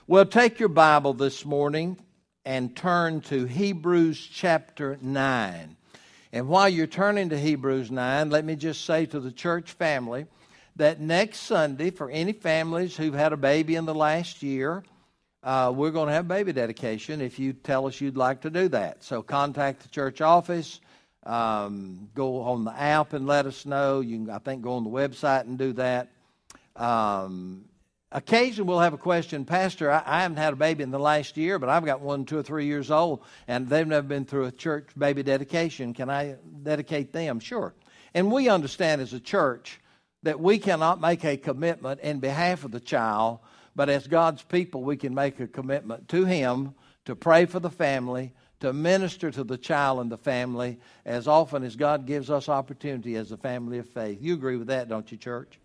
Well, take your Bible this morning and turn to Hebrews chapter 9. And while you're turning to Hebrews 9, let me just say to the church family that next Sunday, for any families who've had a baby in the last year, we're going to have baby dedication if you tell us you'd like to do that. So contact the church office, go on the app and let us know. You can, I think, go on the website and do that. Occasionally we'll have a question, Pastor, I haven't had a baby in the last year, but I've got one 2 or 3 years old, and they've never been through a church baby dedication. Can I dedicate them? Sure. And we understand as a church that we cannot make a commitment in behalf of the child, but as God's people, we can make a commitment to Him to pray for the family, to minister to the child and the family as often as God gives us opportunity as a family of faith. You agree with that, don't you, church?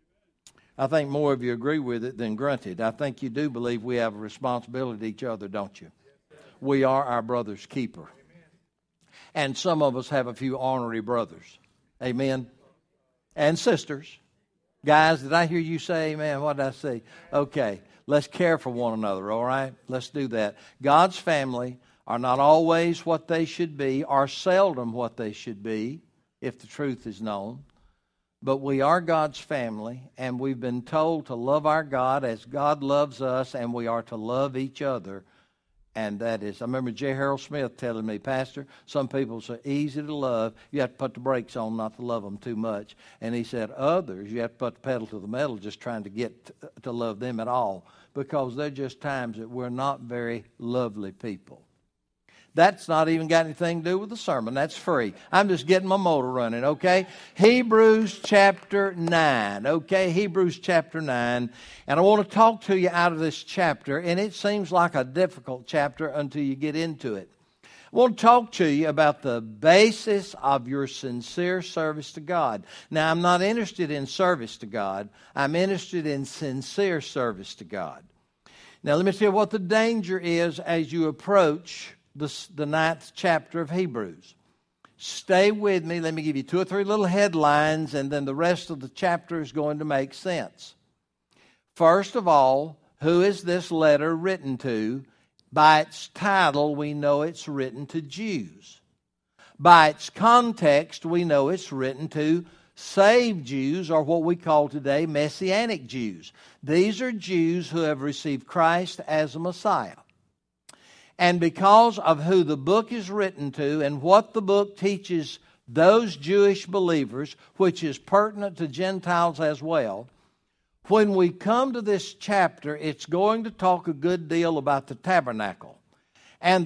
I think more of you agree with it than grunted. I think you do believe we have a responsibility to each other, don't you? We are our brother's keeper. And some of us have a few ornery brothers. Amen? And sisters. Guys, did I hear you say amen? What did I say? Okay, let's care for one another, all right? Let's do that. God's family are not always what they should be, are seldom what they should be, if the truth is known. But we are God's family, and we've been told to love our God as God loves us, and we are to love each other. And that is, I remember J. Harold Smith telling me, Pastor, some people are so easy to love, you have to put the brakes on not to love them too much. And he said, others, you have to put the pedal to the metal just trying to get to love them at all, because there are just times that we're not very lovely people. That's not even got anything to do with the sermon. That's free. I'm just getting my motor running, okay? Hebrews chapter 9, okay? Hebrews chapter 9. And I want to talk to you out of this chapter, and it seems like a difficult chapter until you get into it. I want to talk to you about the basis of your sincere service to God. Now, I'm not interested in service to God. I'm interested in sincere service to God. Now, let me tell you what the danger is as you approach the 9th chapter of Hebrews. Stay with me. Let me give you 2 or 3 little headlines, and then the rest of the chapter is going to make sense. First of all, who is this letter written to? By its title, we know it's written to Jews. By its context, we know it's written to saved Jews, or what we call today Messianic Jews. These are Jews who have received Christ as a Messiah. And because of who the book is written to and what the book teaches those Jewish believers, which is pertinent to Gentiles as well, when we come to this chapter, it's going to talk a good deal about the tabernacle. And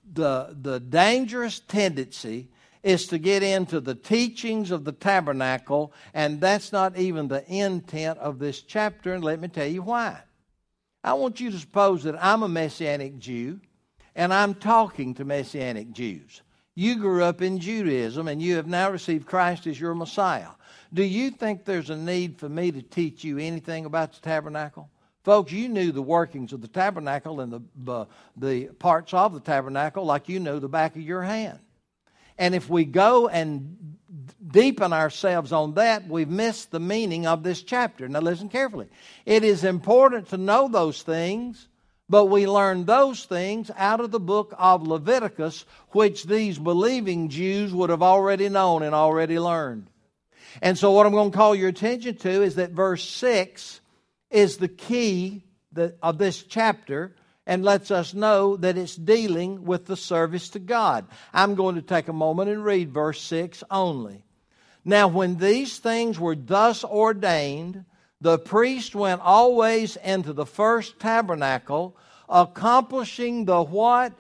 the dangerous tendency is to get into the teachings of the tabernacle, and that's not even the intent of this chapter, and let me tell you why. I want you to suppose that I'm a Messianic Jew, and I'm talking to Messianic Jews. You grew up in Judaism, and you have now received Christ as your Messiah. Do you think there's a need for me to teach you anything about the tabernacle? Folks, you knew the workings of the tabernacle and the parts of the tabernacle like you know the back of your hand. And if we go and deepen ourselves on that, we've missed the meaning of this chapter. Now listen carefully. It is important to know those things, but we learn those things out of the book of Leviticus, which these believing Jews would have already known and already learned. And so what I'm going to call your attention to is that verse 6 is the key of this chapter and lets us know that it's dealing with the service to God. I'm going to take a moment and read verse 6 only. Now, when these things were thus ordained, the priest went always into the first tabernacle, accomplishing the what?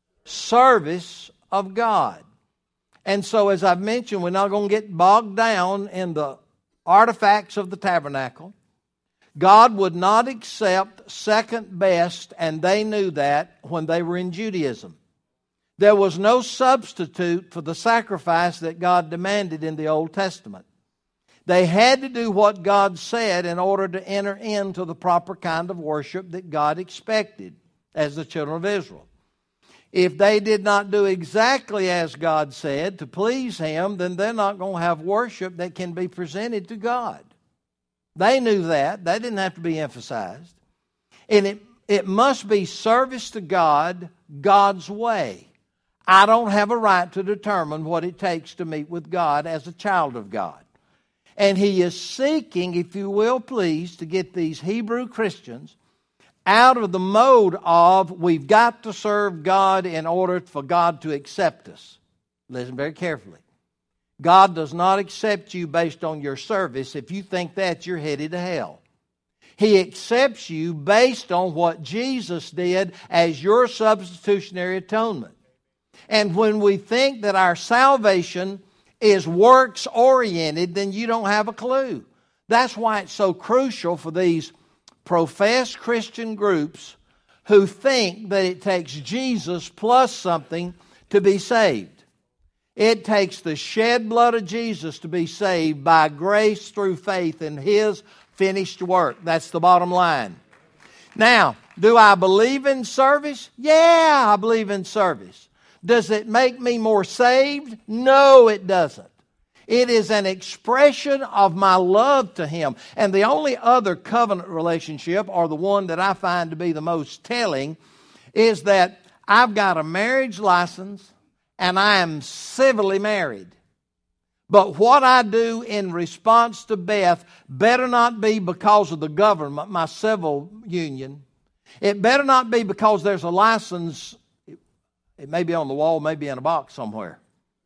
Service of God. And so, as I've mentioned, we're not going to get bogged down in the artifacts of the tabernacle. God would not accept second best, and they knew that when they were in Judaism. There was no substitute for the sacrifice that God demanded in the Old Testament. They had to do what God said in order to enter into the proper kind of worship that God expected as the children of Israel. If they did not do exactly as God said to please Him, then they're not going to have worship that can be presented to God. They knew that. That didn't have to be emphasized. And It must be service to God God's way. I don't have a right to determine what it takes to meet with God as a child of God. And He is seeking, if you will please, to get these Hebrew Christians out of the mode of we've got to serve God in order for God to accept us. Listen very carefully. God does not accept you based on your service. If you think that, you're headed to hell. He accepts you based on what Jesus did as your substitutionary atonement. And when we think that our salvation is works-oriented, then you don't have a clue. That's why it's so crucial for these professed Christian groups who think that it takes Jesus plus something to be saved. It takes the shed blood of Jesus to be saved by grace through faith in His finished work. That's the bottom line. Now, do I believe in service? Yeah, I believe in service. Does it make me more saved? No, it doesn't. It is an expression of my love to Him. And the only other covenant relationship, or the one that I find to be the most telling, is that I've got a marriage license and I am civilly married. But what I do in response to Beth better not be because of the government, my civil union. It better not be because there's a license. It may be on the wall, maybe in a box somewhere.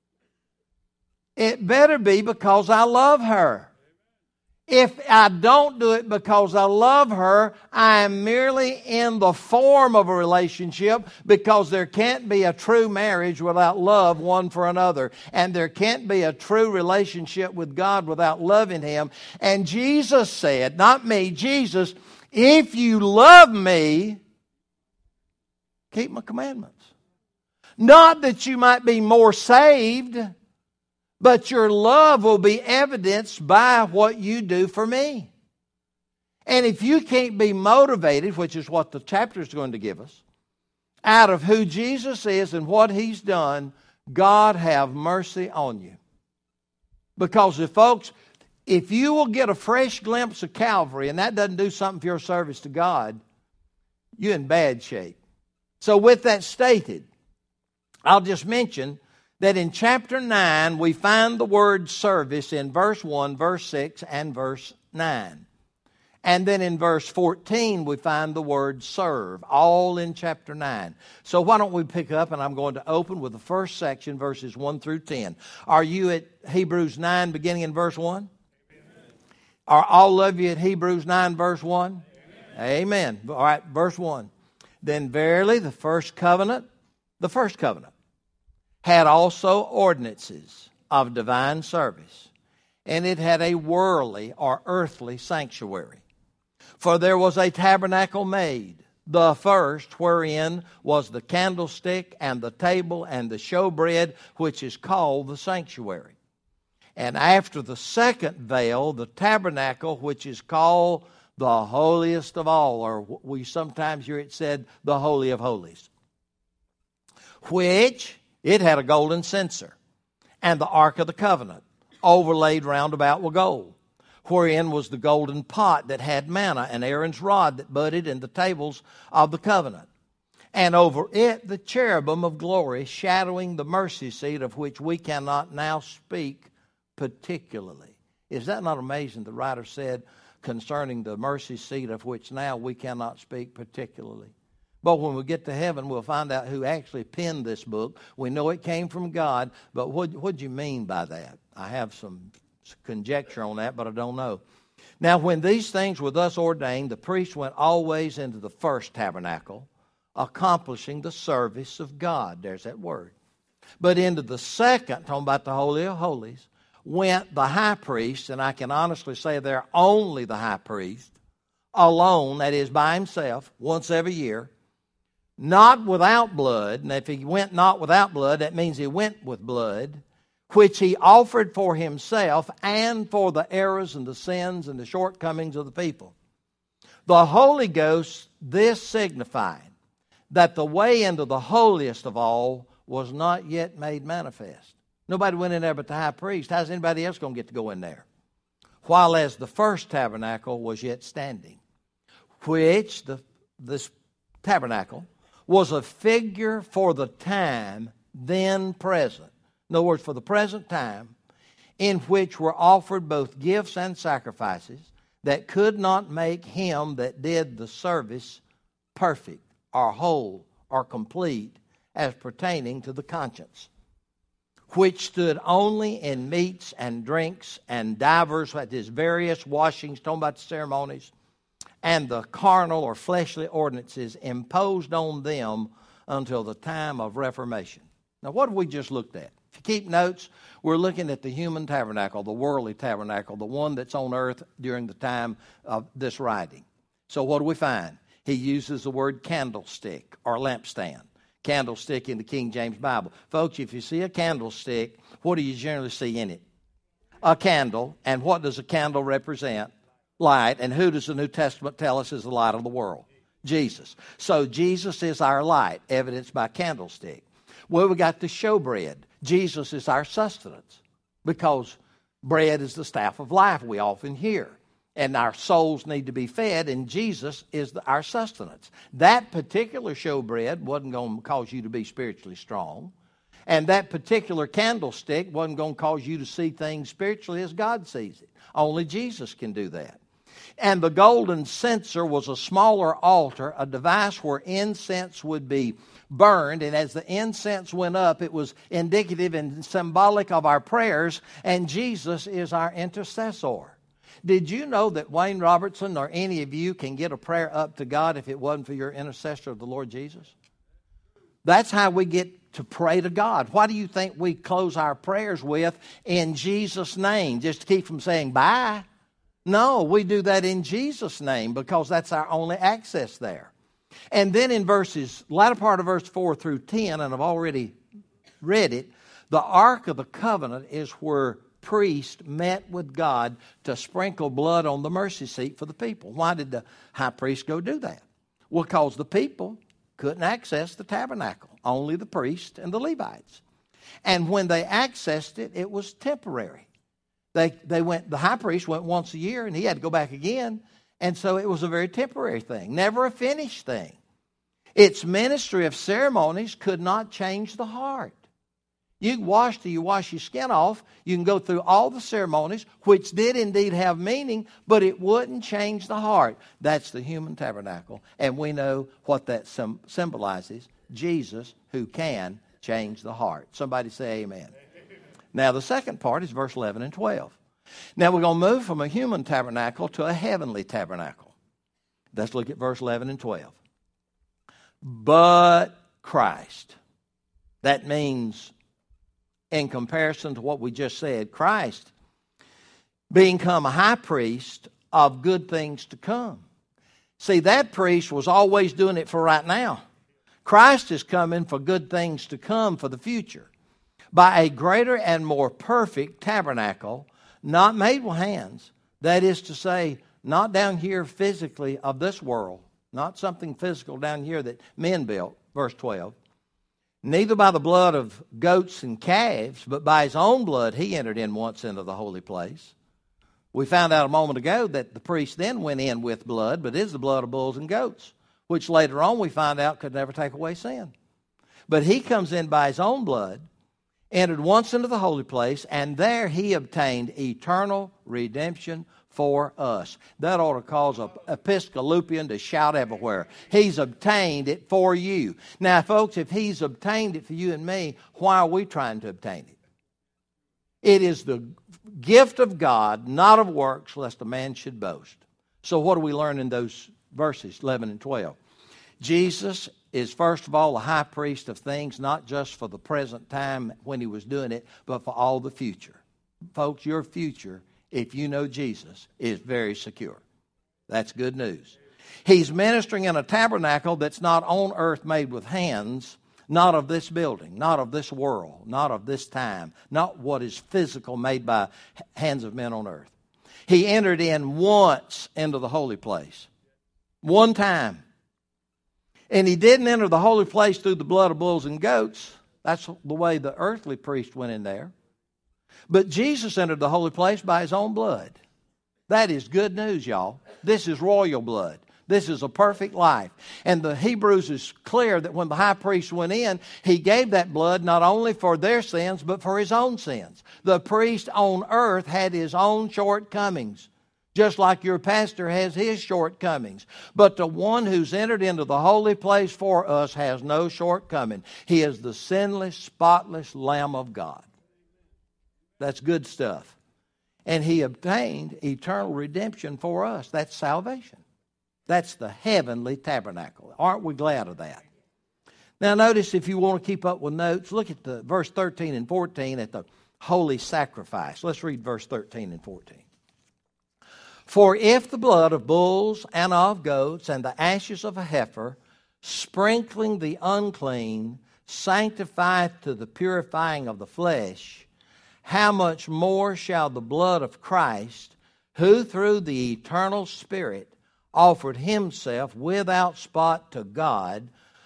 It better be because I love her. If I don't do it because I love her, I am merely in the form of a relationship, because there can't be a true marriage without love one for another. And there can't be a true relationship with God without loving Him. And Jesus said, not me, Jesus, if you love me, keep my commandments. Not that you might be more saved, but your love will be evidenced by what you do for me. And if you can't be motivated, which is what the chapter is going to give us, out of who Jesus is and what He's done, God have mercy on you. Because if you will get a fresh glimpse of Calvary, and that doesn't do something for your service to God, you're in bad shape. So with that stated, I'll just mention that in chapter 9, we find the word service in verse 1, verse 6, and verse 9. And then in verse 14, we find the word serve, all in chapter 9. So why don't we pick up, and I'm going to open with the first section, verses 1 through 10. Are you at Hebrews 9, beginning in verse 1? Amen. Are all of you at Hebrews 9, verse 1? Amen. All right, verse 1. Then verily the first covenant had also ordinances of divine service, and it had a worldly or earthly sanctuary. For there was a tabernacle made, the first, wherein was the candlestick and the table and the showbread, which is called the sanctuary. And after the second veil, the tabernacle, which is called the holiest of all, or we sometimes hear it said, the Holy of Holies, which it had a golden censer, and the ark of the covenant, overlaid round about with gold, wherein was the golden pot that had manna, and Aaron's rod that budded in the tables of the covenant. And over it the cherubim of glory, shadowing the mercy seat, of which we cannot now speak particularly. Is that not amazing? The writer said concerning the mercy seat, of which now we cannot speak particularly. But when we get to heaven, we'll find out who actually penned this book. We know it came from God, but what do you mean by that? I have some conjecture on that, but I don't know. Now, when these things were thus ordained, the priest went always into the first tabernacle, accomplishing the service of God. There's that word. But into the second, talking about the Holy of Holies, went the high priest, and I can honestly say they're only the high priest, alone, that is by himself, once every year, not without blood. And if he went not without blood, that means he went with blood, which he offered for himself and for the errors and the sins and the shortcomings of the people. The Holy Ghost, this signified that the way into the holiest of all was not yet made manifest. Nobody went in there but the high priest. How's anybody else going to get to go in there? While as the first tabernacle was yet standing, which this tabernacle, was a figure for the time then present. In other words, for the present time, in which were offered both gifts and sacrifices that could not make him that did the service perfect or whole or complete as pertaining to the conscience, which stood only in meats and drinks and divers, that is, various washings, talking about the ceremonies, and the carnal or fleshly ordinances imposed on them until the time of Reformation. Now, what have we just looked at? If you keep notes, we're looking at the human tabernacle, the worldly tabernacle, the one that's on earth during the time of this writing. So what do we find? He uses the word candlestick or lampstand. Candlestick in the King James Bible. Folks, if you see a candlestick, what do you generally see in it? A candle. And what does a candle represent? Light. And who does the New Testament tell us is the light of the world? Jesus. So Jesus is our light, evidenced by candlestick. Well, we got the showbread. Jesus is our sustenance, because bread is the staff of life we often hear. And our souls need to be fed, and Jesus is our sustenance. That particular showbread wasn't going to cause you to be spiritually strong. And that particular candlestick wasn't going to cause you to see things spiritually as God sees it. Only Jesus can do that. And the golden censer was a smaller altar, a device where incense would be burned. And as the incense went up, it was indicative and symbolic of our prayers. And Jesus is our intercessor. Did you know that Wayne Robertson or any of you can get a prayer up to God if it wasn't for your intercessor of the Lord Jesus? That's how we get to pray to God. Why do you think we close our prayers with in Jesus' name, just to keep from saying bye? No, we do that in Jesus' name because that's our only access there. And then in latter part of verse 4 through 10, and I've already read it, the Ark of the Covenant is where priest met with God to sprinkle blood on the mercy seat for the people. Why did the high priest go do that? Well, because the people couldn't access the tabernacle. Only the priest and the Levites. And when they accessed it, it was temporary. The high priest went once a year and he had to go back again. And so it was a very temporary thing, never a finished thing. Its ministry of ceremonies could not change the heart. You can wash till you wash your skin off. You can go through all the ceremonies, which did indeed have meaning, but it wouldn't change the heart. That's the human tabernacle. And we know what that symbolizes. Jesus, who can change the heart. Somebody say amen. Now the second part is verse 11 and 12. Now we're going to move from a human tabernacle to a heavenly tabernacle. Let's look at verse 11 and 12. But Christ. That means, in comparison to what we just said, Christ being come a high priest of good things to come. See, that priest was always doing it for right now. Christ is coming for good things to come for the future. By a greater and more perfect tabernacle, not made with hands. That is to say, not down here physically of this world. Not something physical down here that men built. Verse 12. Neither by the blood of goats and calves, but by his own blood he entered in once into the holy place. We found out a moment ago that the priest then went in with blood, but it is the blood of bulls and goats, which later on we find out could never take away sin. But he comes in by his own blood, entered once into the holy place, and there he obtained eternal redemption for us. That ought to cause an Episcopalian to shout everywhere. He's obtained it for you. Now, folks, if he's obtained it for you and me, why are we trying to obtain it? It is the gift of God, not of works, lest a man should boast. So what do we learn in those verses, 11 and 12? Jesus is, first of all, the high priest of things, not just for the present time when he was doing it, but for all the future. Folks, your future, if you know Jesus, is very secure. That's good news. He's ministering in a tabernacle that's not on earth made with hands, not of this building, not of this world, not of this time, not what is physical made by hands of men on earth. He entered in once into the holy place. One time. And he didn't enter the holy place through the blood of bulls and goats. That's the way the earthly priest went in there. But Jesus entered the holy place by his own blood. That is good news, y'all. This is royal blood. This is a perfect life. And the Hebrews is clear that when the high priest went in, he gave that blood not only for their sins, but for his own sins. The priest on earth had his own shortcomings, just like your pastor has his shortcomings. But the one who's entered into the holy place for us has no shortcoming. He is the sinless, spotless Lamb of God. That's good stuff. And he obtained eternal redemption for us. That's salvation. That's the heavenly tabernacle. Aren't we glad of that? Now notice, if you want to keep up with notes, look at the verse 13 and 14 at the holy sacrifice. Let's read verse 13 and 14. For if the blood of bulls and of goats and the ashes of a heifer, sprinkling the unclean, sanctifieth to the purifying of the flesh, how much more shall the blood of Christ, who through the eternal Spirit offered himself without spot to God,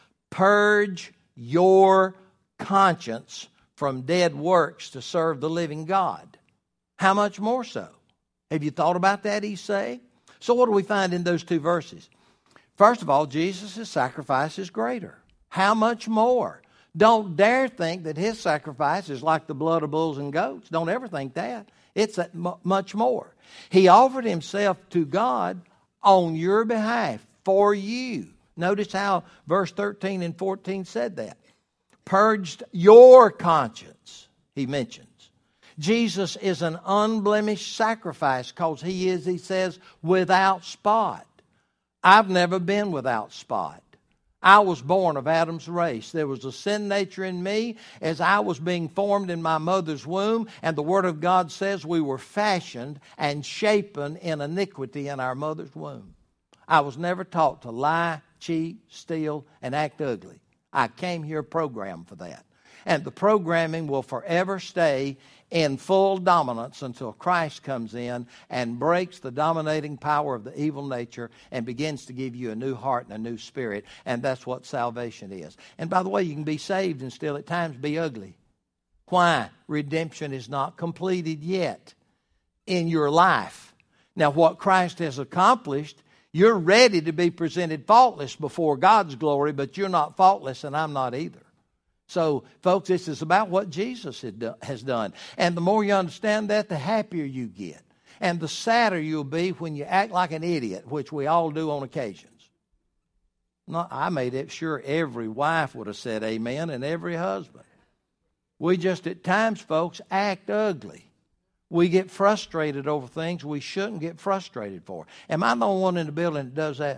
purge your conscience from dead works to serve the living God? How much more so? Have you thought about that, he's saying? So what do we find in those two verses? First of all, Jesus' sacrifice is greater. How much more? Don't dare think that his sacrifice is like the blood of bulls and goats. Don't ever think that. It's that much more. He offered himself to God on your behalf, for you. Notice how verse 13 and 14 said that. Purged your conscience, he mentions. Jesus is an unblemished sacrifice because he is, he says, without spot. I've never been without spot. I was born of Adam's race. There was a sin nature in me as I was being formed in my mother's womb, and the Word of God says we were fashioned and shapen in iniquity in our mother's womb. I was never taught to lie, cheat, steal, and act ugly. I came here programmed for that. And the programming will forever stay in full dominance until Christ comes in and breaks the dominating power of the evil nature and begins to give you a new heart and a new spirit. And that's what salvation is. And by the way, you can be saved and still at times be ugly. Why? Redemption is not completed yet in your life. Now, what Christ has accomplished, you're ready to be presented faultless before God's glory, but you're not faultless, and I'm not either. So, folks, this is about what Jesus has done. And the more you understand that, the happier you get. And the sadder you'll be when you act like an idiot, which we all do on occasions. I made it sure every wife would have said amen, and every husband. We just at times, folks, act ugly. We get frustrated over things we shouldn't get frustrated for. Am I the only one in the building that does that?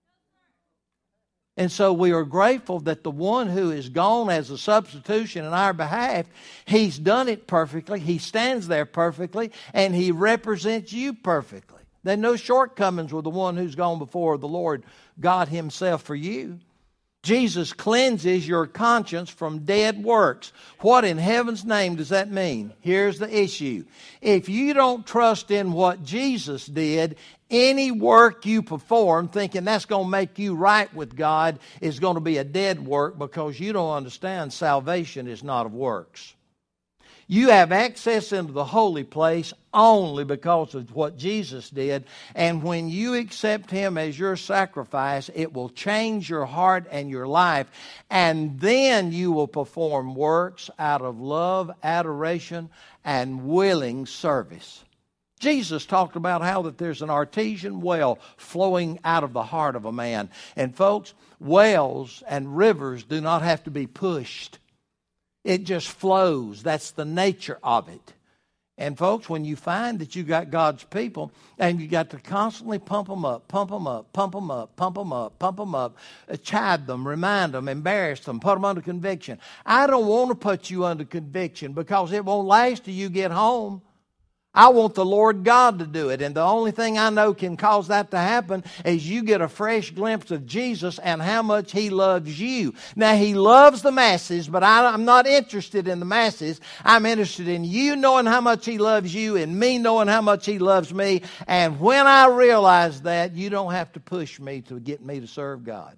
And so we are grateful that the one who is gone as a substitution in our behalf, he's done it perfectly. He stands there perfectly, and he represents you perfectly. There are no shortcomings with the one who's gone before the Lord God himself for you. Jesus cleanses your conscience from dead works. What in heaven's name does that mean? Here's the issue. If you don't trust in what Jesus did, any work you perform thinking that's going to make you right with God is going to be a dead work, because you don't understand salvation is not of works. You have access into the holy place only because of what Jesus did. And when you accept him as your sacrifice, it will change your heart and your life. And then you will perform works out of love, adoration, and willing service. Jesus talked about how that there's an artesian well flowing out of the heart of a man. And folks, wells and rivers do not have to be pushed. It just flows. That's the nature of it. And folks, when you find that you got God's people and you got to constantly pump them up, pump them up, pump them up, pump them up, pump them up, chide them, remind them, embarrass them, put them under conviction. I don't want to put you under conviction because it won't last till you get home. I want the Lord God to do it. And the only thing I know can cause that to happen is you get a fresh glimpse of Jesus and how much he loves you. Now, he loves the masses, but I'm not interested in the masses. I'm interested in you knowing how much he loves you and me knowing how much he loves me. And when I realize that, you don't have to push me to get me to serve God.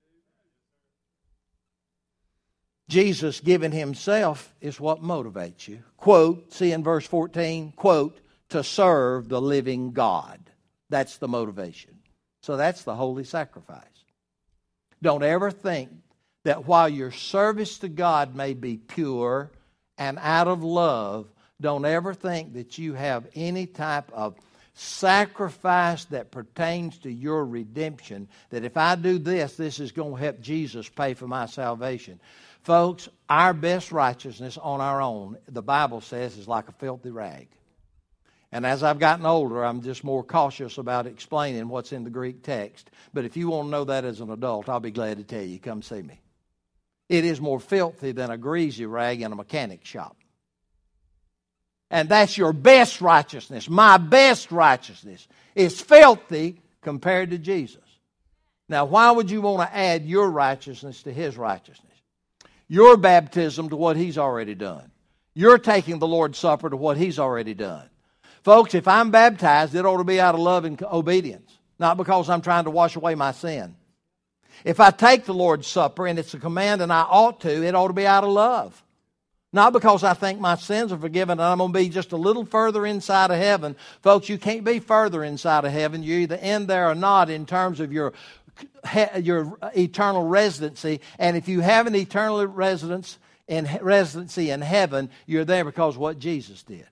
Jesus giving himself is what motivates you. Quote, see in verse 14, quote, to serve the living God. That's the motivation. So that's the holy sacrifice. Don't ever think that while your service to God may be pure and out of love, don't ever think that you have any type of sacrifice that pertains to your redemption, that if I do this, this is going to help Jesus pay for my salvation. Folks, our best righteousness on our own, the Bible says, is like a filthy rag. And as I've gotten older, I'm just more cautious about explaining what's in the Greek text. But if you want to know that as an adult, I'll be glad to tell you. Come see me. It is more filthy than a greasy rag in a mechanic shop. And that's your best righteousness. My best righteousness is filthy compared to Jesus. Now, why would you want to add your righteousness to His righteousness? Your baptism to what He's already done. You're taking the Lord's Supper to what He's already done. Folks, if I'm baptized, it ought to be out of love and obedience, not because I'm trying to wash away my sin. If I take the Lord's Supper and it's a command and I ought to, it ought to be out of love. Not because I think my sins are forgiven and I'm going to be just a little further inside of heaven. Folks, you can't be further inside of heaven. You're either in there or not in terms of your eternal residency. And if you have an eternal residency in heaven, you're there because of what Jesus did.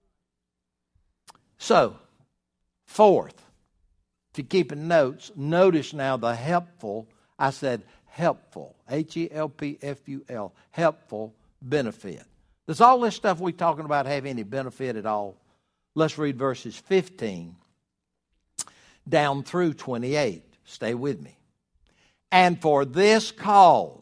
So, fourth, to keep in notes, notice now the helpful, I said helpful, Helpful, helpful benefit. Does all this stuff we're talking about have any benefit at all? Let's read verses 15 down through 28. Stay with me. And for this cause,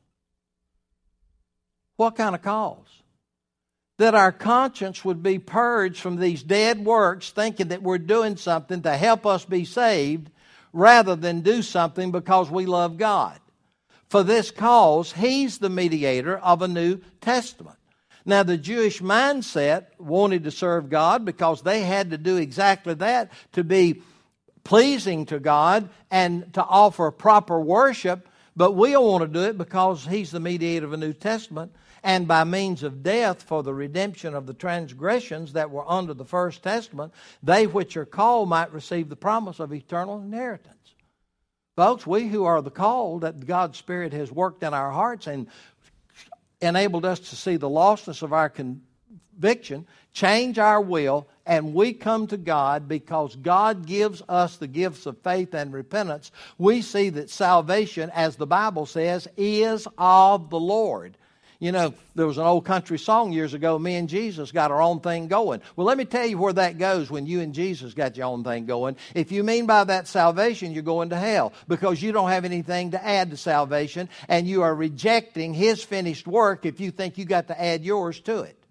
what kind of cause? That our conscience would be purged from these dead works, thinking that we're doing something to help us be saved, rather than do something because we love God. For this cause, He's the mediator of a new testament. Now, the Jewish mindset wanted to serve God because they had to do exactly that to be pleasing to God and to offer proper worship. But we don't want to do it because He's the mediator of a new testament. And by means of death for the redemption of the transgressions that were under the first testament, they which are called might receive the promise of eternal inheritance. Folks, we who are the called, that God's Spirit has worked in our hearts and enabled us to see the lostness of our conviction, change our will, and we come to God because God gives us the gifts of faith and repentance. We see that salvation, as the Bible says, is of the Lord. You know, there was an old country song years ago, me and Jesus got our own thing going. Well, let me tell you where that goes when you and Jesus got your own thing going. If you mean by that salvation, you're going to hell because you don't have anything to add to salvation and you are rejecting His finished work if you think you got to add yours to it.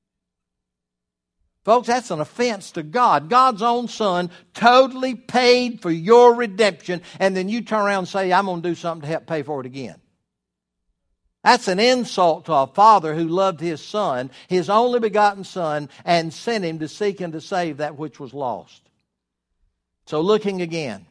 Folks, that's an offense to God. God's own Son totally paid for your redemption, and then you turn around and say, I'm going to do something to help pay for it again. That's an insult to a father who loved his son, his only begotten Son, and sent Him to seek and to save that which was lost. So looking again,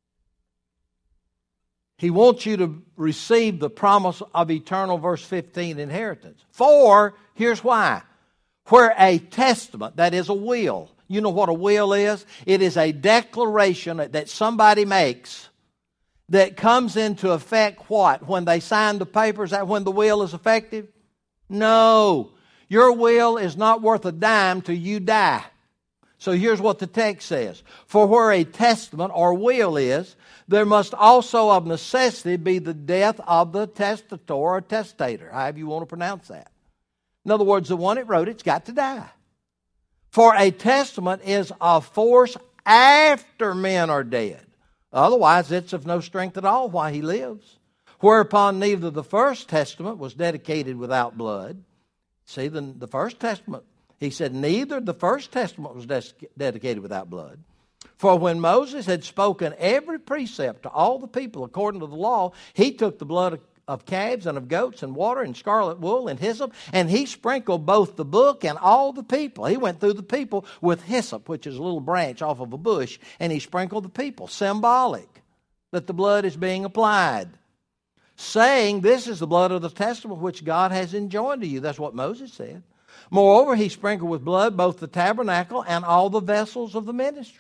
He wants you to receive the promise of eternal, verse 15, inheritance. For, here's why. Where a testament, that is a will. You know what a will is? It is a declaration that somebody makes that comes into effect what? When they sign the papers, that when the will is effective? No. Your will is not worth a dime till you die. So here's what the text says. For where a testament or will is, there must also of necessity be the death of the testator or testator, however you want to pronounce that. In other words, the one that wrote it's got to die. For a testament is of force after men are dead. Otherwise, it's of no strength at all while he lives. Whereupon neither the first testament was dedicated without blood. See, the first testament, he said, neither the first testament was dedicated without blood. For when Moses had spoken every precept to all the people according to the law, he took the blood of calves and of goats and water and scarlet wool and hyssop, and he sprinkled both the book and all the people. He went through the people with hyssop, which is a little branch off of a bush, and he sprinkled the people, symbolic that the blood is being applied, saying, this is the blood of the testament which God has enjoined to you. That's what Moses said. Moreover, he sprinkled with blood both the tabernacle and all the vessels of the ministry.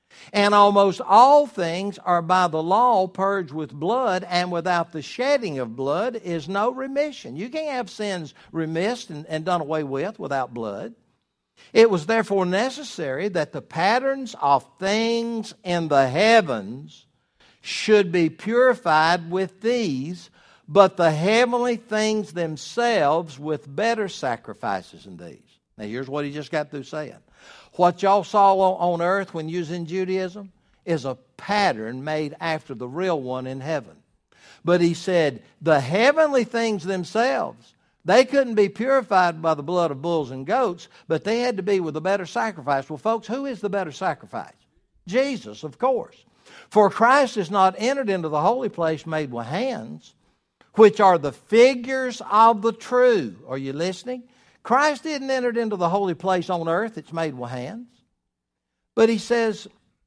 And almost all things are by the law purged with blood, and without the shedding of blood is no remission. You can't have sins remissed and done away with without blood. It was therefore necessary that the patterns of things in the heavens should be purified with these, but the heavenly things themselves with better sacrifices than these. Now here's what he just got through saying. What y'all saw on earth when you was in Judaism is a pattern made after the real one in heaven. But he said the heavenly things themselves, they couldn't be purified by the blood of bulls and goats, but they had to be with a better sacrifice. Well, folks, who is the better sacrifice? Jesus, of course. For Christ is not entered into the holy place made with hands, which are the figures of the true. Are you listening? Christ didn't enter into the holy place on earth. It's made with hands. But he says,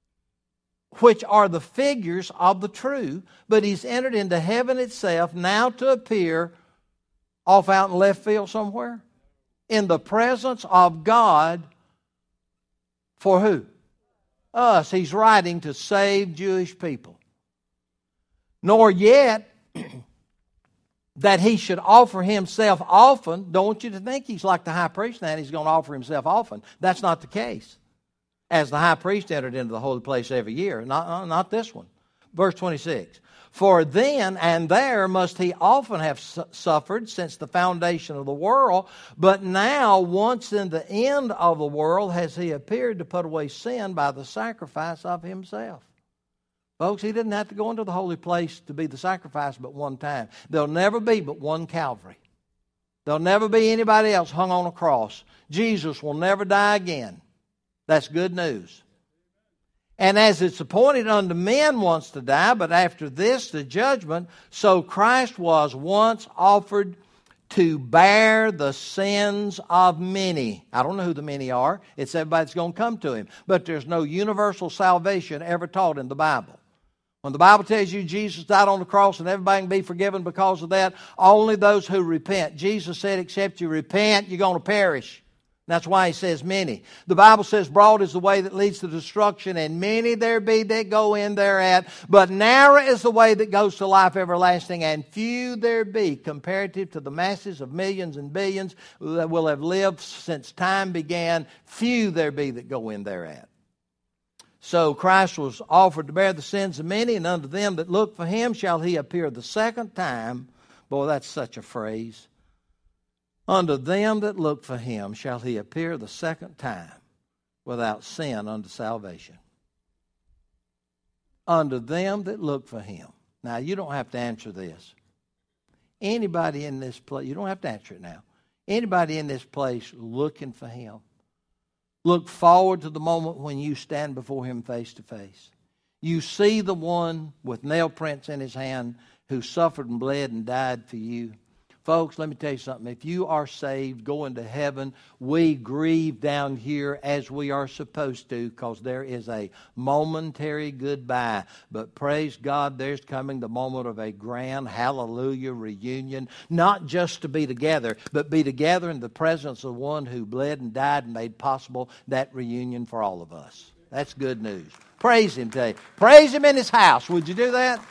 which are the figures of the true. But he's entered into heaven itself now to appear off out in left field somewhere in the presence of God for who? Us. He's writing to save Jewish people. Nor yet that he should offer himself often. Don't want you to think he's like the high priest now and he's going to offer himself often. That's not the case. As the high priest entered into the holy place every year. Not this one. Verse 26. For then and there must he often have suffered since the foundation of the world. But now, once in the end of the world, has he appeared to put away sin by the sacrifice of himself. Folks, he didn't have to go into the holy place to be the sacrifice but one time. There'll never be but one Calvary. There'll never be anybody else hung on a cross. Jesus will never die again. That's good news. And as it's appointed unto men once to die, but after this the judgment, so Christ was once offered to bear the sins of many. I don't know who the many are. It's everybody that's going to come to him. But there's no universal salvation ever taught in the Bible. When the Bible tells you Jesus died on the cross and everybody can be forgiven because of that, only those who repent. Jesus said, except you repent, you're going to perish. That's why he says many. The Bible says broad is the way that leads to destruction, and many there be that go in thereat. But narrow is the way that goes to life everlasting, and few there be, comparative to the masses of millions and billions that will have lived since time began. Few there be that go in thereat. So Christ was offered to bear the sins of many, and unto them that look for him shall he appear the second time. Boy, that's such a phrase. Unto them that look for him shall he appear the second time without sin unto salvation. Unto them that look for him. Now, you don't have to answer this. Anybody in this place, you don't have to answer it now. Anybody in this place looking for him? Look forward to the moment when you stand before him face to face. You see the one with nail prints in his hand who suffered and bled and died for you. Folks, let me tell you something. If you are saved, going to heaven, we grieve down here as we are supposed to, because there is a momentary goodbye. But praise God, there's coming the moment of a grand hallelujah reunion, not just to be together, but be together in the presence of one who bled and died and made possible that reunion for all of us. That's good news. Praise him today. Praise him in his house. Would you do that?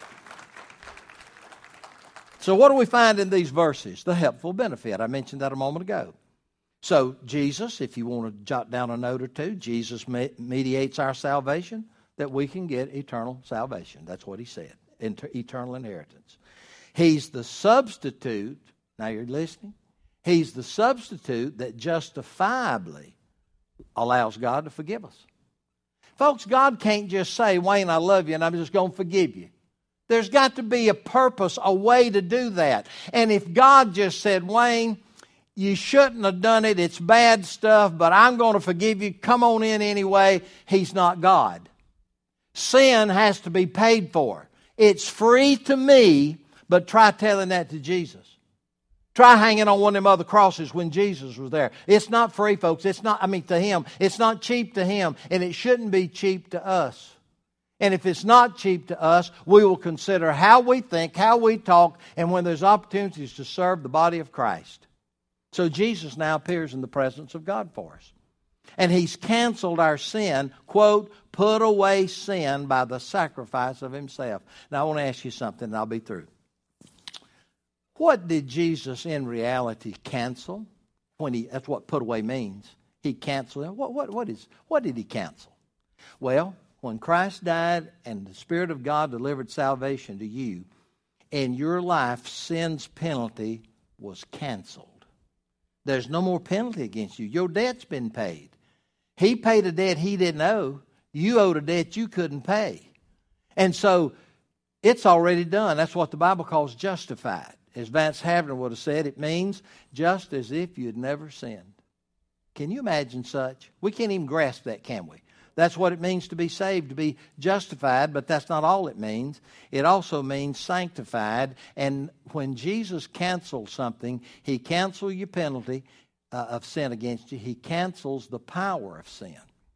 So what do we find in these verses? The helpful benefit. I mentioned that a moment ago. So Jesus, if you want to jot down a note or two, Jesus mediates our salvation, that we can get eternal salvation. That's what he said, eternal inheritance. He's the substitute. Now you're listening. He's the substitute that justifiably allows God to forgive us. Folks, God can't just say, Wayne, I love you, and I'm just going to forgive you. There's got to be a purpose, a way to do that. And if God just said, Wayne, you shouldn't have done it, it's bad stuff, but I'm going to forgive you, come on in anyway, he's not God. Sin has to be paid for. It's free to me, but try telling that to Jesus. Try hanging on one of them other crosses when Jesus was there. It's not free, folks. It's not, to him. It's not cheap to him, and it shouldn't be cheap to us. And if it's not cheap to us, we will consider how we think, how we talk, and when there's opportunities to serve the body of Christ. So Jesus now appears in the presence of God for us. And He's canceled our sin, quote, put away sin by the sacrifice of Himself. Now I want to ask you something and I'll be through. What did Jesus in reality cancel? That's what put away means. He canceled it. What did He cancel? Well, when Christ died and the Spirit of God delivered salvation to you, in your life, sin's penalty was canceled. There's no more penalty against you. Your debt's been paid. He paid a debt He didn't owe. You owed a debt you couldn't pay. And so it's already done. That's what the Bible calls justified. As Vance Havner would have said, it means just as if you'd never sinned. Can you imagine such? We can't even grasp that, can we? That's what it means to be saved, to be justified, but that's not all it means. It also means sanctified. And when Jesus cancels something, He cancels your penalty of sin against you. He cancels the power of sin.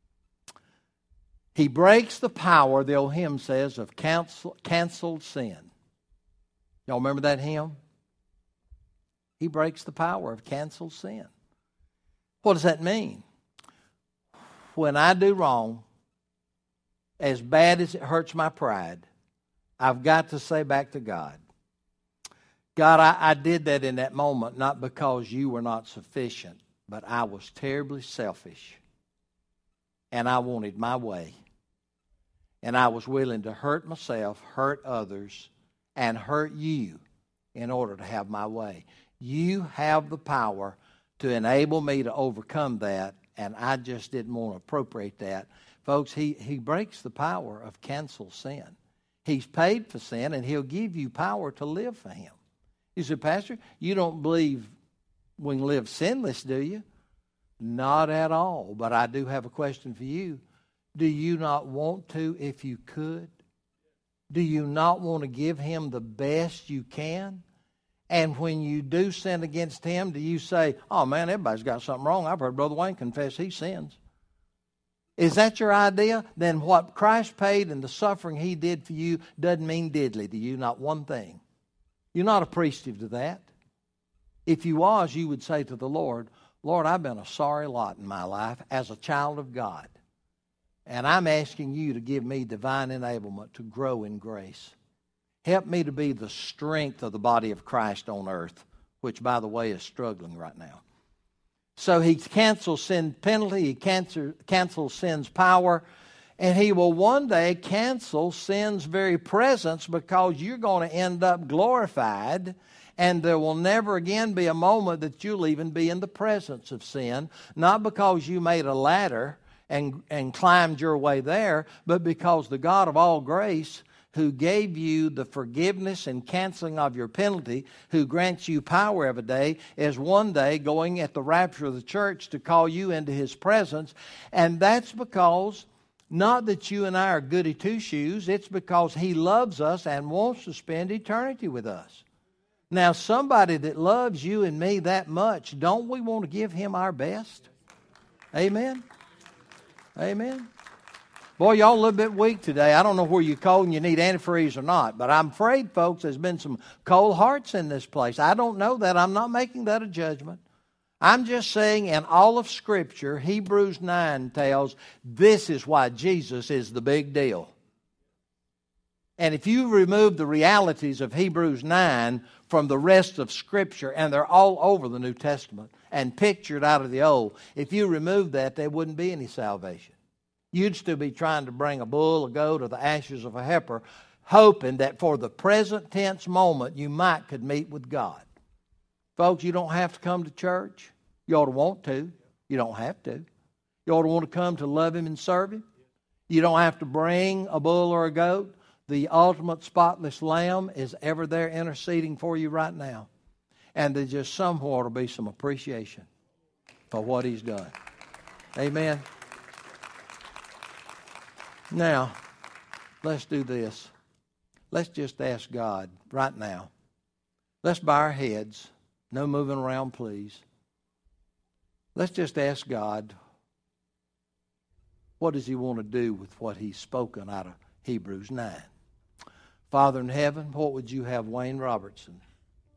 He breaks the power, the old hymn says, of canceled sin. Y'all remember that hymn? He breaks the power of canceled sin. What does that mean? When I do wrong, as bad as it hurts my pride, I've got to say back to God, God, I did that in that moment, not because you were not sufficient, but I was terribly selfish. And I wanted my way. And I was willing to hurt myself, hurt others, and hurt you in order to have my way. You have the power to enable me to overcome that, and I just didn't want to appropriate that. Folks, he breaks the power of cancel sin. He's paid for sin, and He'll give you power to live for Him. You say, Pastor, you don't believe we can live sinless, do you? Not at all, but I do have a question for you. Do you not want to if you could? Do you not want to give Him the best you can? And when you do sin against Him, do you say, oh man, everybody's got something wrong. I've heard Brother Wayne confess he sins. Is that your idea? Then what Christ paid and the suffering He did for you doesn't mean diddly to you, not one thing. You're not appreciative to that. If you was, you would say to the Lord, Lord, I've been a sorry lot in my life as a child of God. And I'm asking you to give me divine enablement to grow in grace. Help me to be the strength of the body of Christ on earth, which, by the way, is struggling right now. So He cancels sin penalty, He cancels sin's power, and He will one day cancel sin's very presence because you're going to end up glorified, and there will never again be a moment that you'll even be in the presence of sin, not because you made a ladder and climbed your way there, but because the God of all grace, who gave you the forgiveness and canceling of your penalty, who grants you power every day, is one day going at the rapture of the church to call you into His presence. And that's because, not that you and I are goody two-shoes, it's because He loves us and wants to spend eternity with us. Now, somebody that loves you and me that much, don't we want to give Him our best? Amen? Amen? Boy, y'all a little bit weak today. I don't know where you're cold and you need antifreeze or not, but I'm afraid, folks, there's been some cold hearts in this place. I don't know that. I'm not making that a judgment. I'm just saying in all of Scripture, Hebrews 9 tells this is why Jesus is the big deal. And if you remove the realities of Hebrews 9 from the rest of Scripture, and they're all over the New Testament and pictured out of the Old, if you remove that, there wouldn't be any salvation. You'd still be trying to bring a bull, a goat, or the ashes of a heifer, hoping that for the present tense moment you might could meet with God. Folks, you don't have to come to church. You ought to want to. You don't have to. You ought to want to come to love Him and serve Him. You don't have to bring a bull or a goat. The ultimate spotless lamb is ever there interceding for you right now. And there just somewhere ought to be some appreciation for what He's done. Amen. Now, let's do this. Let's just ask God right now. Let's bow our heads. No moving around, please. Let's just ask God, what does He want to do with what He's spoken out of Hebrews 9? Father in heaven, what would you have Wayne Robertson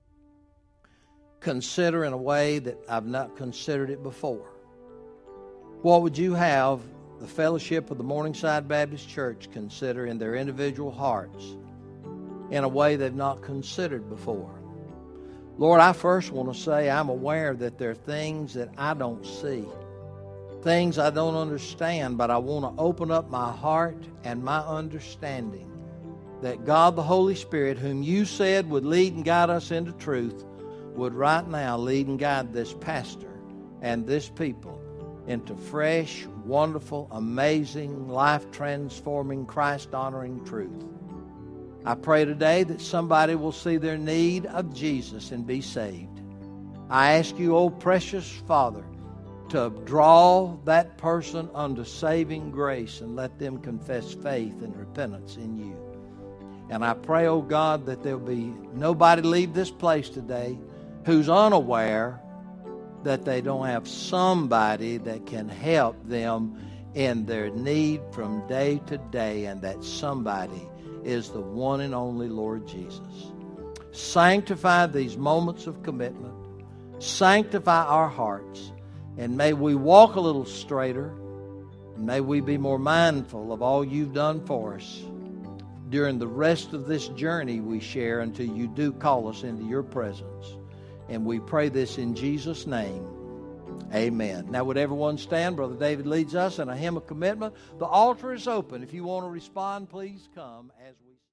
consider in a way that I've not considered it before? What would you have the fellowship of the Morningside Baptist Church consider in their individual hearts in a way they've not considered before? Lord, I first want to say I'm aware that there are things that I don't see, things I don't understand, but I want to open up my heart and my understanding that God the Holy Spirit, whom you said would lead and guide us into truth, would right now lead and guide this pastor and this people into fresh, wonderful, amazing, life-transforming, Christ-honoring truth. I pray today that somebody will see their need of Jesus and be saved. I ask you, oh precious Father, to draw that person unto saving grace and let them confess faith and repentance in you. And I pray, oh God, that there'll be nobody leave this place today who's unaware that they don't have somebody that can help them in their need from day to day, and that somebody is the one and only Lord Jesus. Sanctify these moments of commitment. Sanctify our hearts. And may we walk a little straighter. And may we be more mindful of all you've done for us during the rest of this journey we share until you do call us into your presence. And we pray this in Jesus' name. Amen. Now would everyone stand? Brother David leads us in a hymn of commitment. The altar is open. If you want to respond, please come as we